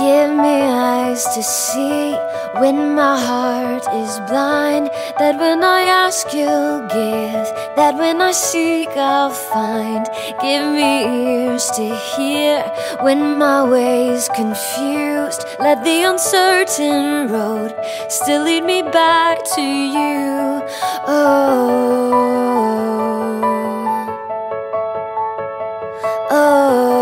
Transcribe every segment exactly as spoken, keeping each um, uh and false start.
Give me eyes to see when my heart is blind, that when I ask you'll give, that when I seek I'll find. Give me ears to hear when my way's confused, let the uncertain road still lead me back to you. Oh, oh.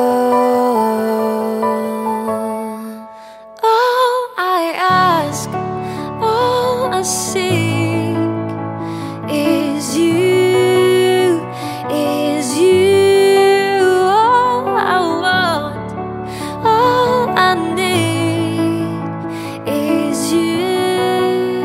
I seek is you, is you. All I want, all I need is you.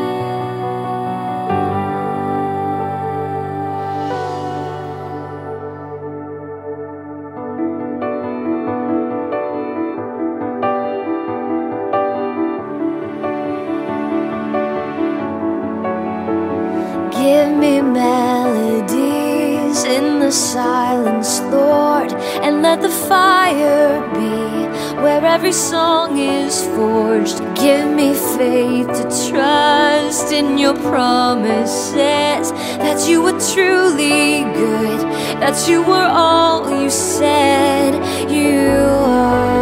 Give me melodies in the silence, Lord, and let the fire be where every song is forged. Give me faith to trust in your promises, that you were truly good, that you were all you said you are.